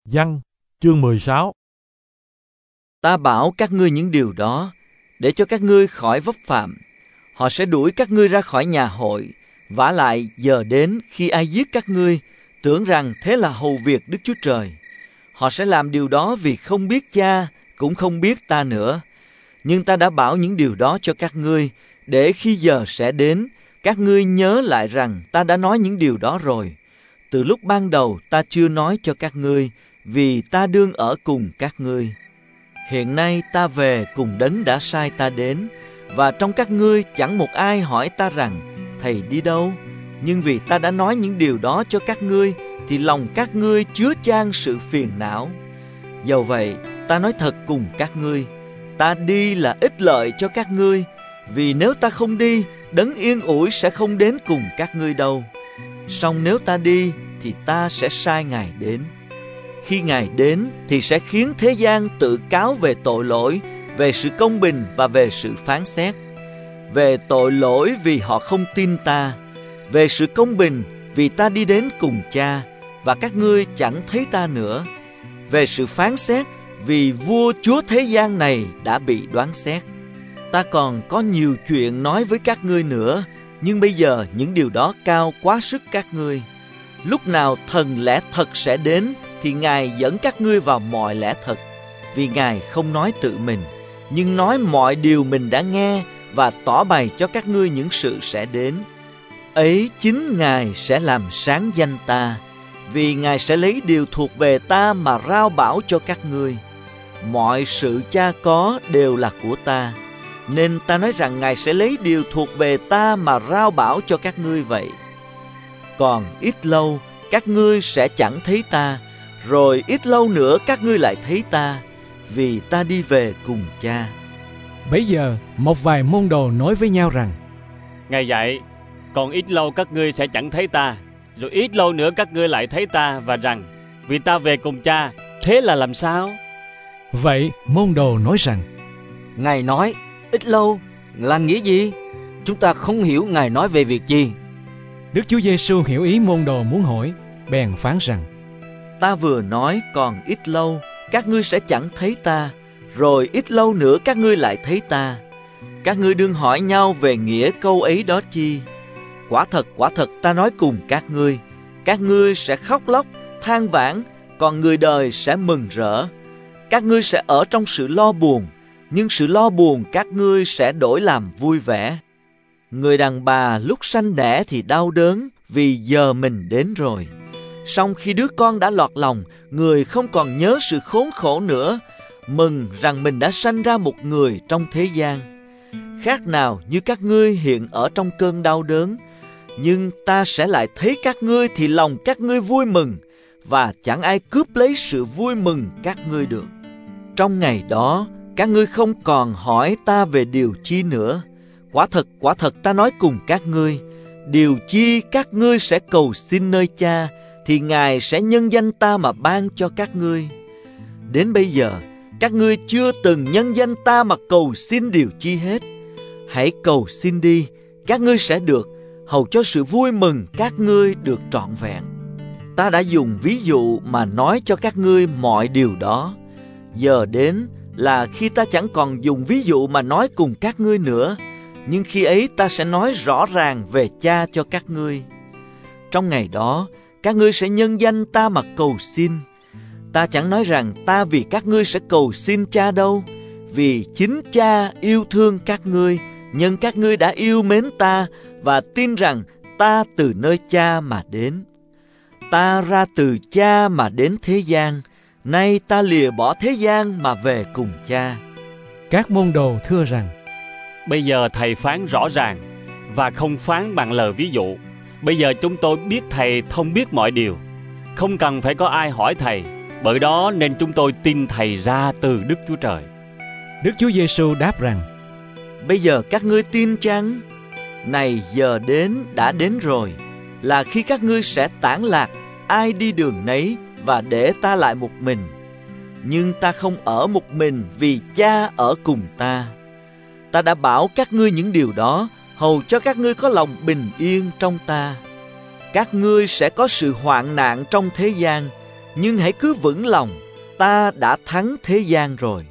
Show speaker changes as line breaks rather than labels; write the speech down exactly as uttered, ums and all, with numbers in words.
Giăng, chương mười sáu.
Ta bảo các ngươi những điều đó để cho các ngươi khỏi vấp phạm. Họ sẽ đuổi các ngươi ra khỏi nhà hội. Vả lại giờ đến khi ai giết các ngươi, tưởng rằng thế là hầu việc Đức Chúa Trời. Họ sẽ làm điều đó vì không biết Cha, cũng không biết ta nữa. Nhưng ta đã bảo những điều đó cho các ngươi, để khi giờ sẽ đến, các ngươi nhớ lại rằng ta đã nói những điều đó rồi. Từ lúc ban đầu ta chưa nói cho các ngươi, vì ta đương ở cùng các ngươi. Hiện nay ta về cùng Đấng đã sai ta đến, và trong các ngươi chẳng một ai hỏi ta rằng, Thầy đi đâu? Nhưng vì ta đã nói những điều đó cho các ngươi, thì lòng các ngươi chứa chan sự phiền não. Dầu vậy, ta nói thật cùng các ngươi, ta đi là ích lợi cho các ngươi, vì nếu ta không đi, Đấng yên ủi sẽ không đến cùng các ngươi đâu. Song nếu ta đi, thì ta sẽ sai Ngài đến. Khi Ngài đến, thì sẽ khiến thế gian tự cáo về tội lỗi, về sự công bình và về sự phán xét. Về tội lỗi vì họ không tin ta, về sự công bình vì ta đi đến cùng Cha, và các ngươi chẳng thấy ta nữa. Về sự phán xét vì vua chúa thế gian này đã bị đoán xét. Ta còn có nhiều chuyện nói với các ngươi nữa, nhưng bây giờ những điều đó cao quá sức các ngươi. Lúc nào thần lẽ thật sẽ đến, thì Ngài dẫn các ngươi vào mọi lẽ thật, vì Ngài không nói tự mình, nhưng nói mọi điều mình đã nghe và tỏ bày cho các ngươi những sự sẽ đến. Ấy chính Ngài sẽ làm sáng danh ta, vì Ngài sẽ lấy điều thuộc về ta mà rao bảo cho các ngươi. Mọi sự Cha có đều là của ta, nên ta nói rằng Ngài sẽ lấy điều thuộc về ta mà rao bảo cho các ngươi vậy. Còn ít lâu các ngươi sẽ chẳng thấy ta, rồi ít lâu nữa các ngươi lại thấy ta, vì ta đi về cùng Cha.
Bấy giờ một vài môn đồ nói với nhau rằng,
Ngài dạy, còn ít lâu các ngươi sẽ chẳng thấy ta, rồi ít lâu nữa các ngươi lại thấy ta, và rằng, vì ta về cùng Cha, thế là làm sao?
Vậy môn đồ nói rằng,
Ngài nói, ít lâu là nghĩa gì? Chúng ta không hiểu Ngài nói về việc gì.
Đức Chúa Giêsu hiểu ý môn đồ muốn hỏi, bèn phán rằng,
Ta vừa nói còn ít lâu, các ngươi sẽ chẳng thấy ta, rồi ít lâu nữa các ngươi lại thấy ta. Các ngươi đương hỏi nhau về nghĩa câu ấy đó chi? Quả thật, quả thật ta nói cùng các ngươi, các ngươi sẽ khóc lóc, than vãn, còn người đời sẽ mừng rỡ. Các ngươi sẽ ở trong sự lo buồn, nhưng sự lo buồn các ngươi sẽ đổi làm vui vẻ. Người đàn bà lúc sanh đẻ thì đau đớn, vì giờ mình đến rồi. Song khi đứa con đã lọt lòng, người không còn nhớ sự khốn khổ nữa, mừng rằng mình đã sanh ra một người trong thế gian. Khác nào như các ngươi hiện ở trong cơn đau đớn, nhưng ta sẽ lại thấy các ngươi thì lòng các ngươi vui mừng, và chẳng ai cướp lấy sự vui mừng các ngươi được. Trong ngày đó, các ngươi không còn hỏi ta về điều chi nữa. Quả thật, quả thật ta nói cùng các ngươi, điều chi các ngươi sẽ cầu xin nơi Cha, thì Ngài sẽ nhân danh ta mà ban cho các ngươi. Đến bây giờ, các ngươi chưa từng nhân danh ta mà cầu xin điều chi hết. Hãy cầu xin đi, các ngươi sẽ được, hầu cho sự vui mừng các ngươi được trọn vẹn. Ta đã dùng ví dụ mà nói cho các ngươi mọi điều đó. Giờ đến là khi ta chẳng còn dùng ví dụ mà nói cùng các ngươi nữa, nhưng khi ấy ta sẽ nói rõ ràng về Cha cho các ngươi. Trong ngày đó, các ngươi sẽ nhân danh ta mà cầu xin. Ta chẳng nói rằng ta vì các ngươi sẽ cầu xin Cha đâu, vì chính Cha yêu thương các ngươi, nhân các ngươi đã yêu mến ta và tin rằng ta từ nơi Cha mà đến. Ta ra từ Cha mà đến thế gian, nay ta lìa bỏ thế gian mà về cùng Cha.
Các môn đồ thưa rằng,
Bây giờ Thầy phán rõ ràng, và không phán bằng lời ví dụ. Bây giờ chúng tôi biết Thầy thông biết mọi điều, không cần phải có ai hỏi Thầy, bởi đó nên chúng tôi tin Thầy ra từ Đức Chúa Trời.
Đức Chúa Giêsu đáp rằng,
Bây giờ các ngươi tin chăng? Này giờ đến đã đến rồi, là khi các ngươi sẽ tản lạc, ai đi đường nấy, và để ta lại một mình. Nhưng ta không ở một mình, vì Cha ở cùng ta. Ta đã bảo các ngươi những điều đó, hầu cho các ngươi có lòng bình yên trong ta. Các ngươi sẽ có sự hoạn nạn trong thế gian, Nhưng hãy cứ vững lòng, ta đã thắng thế gian rồi.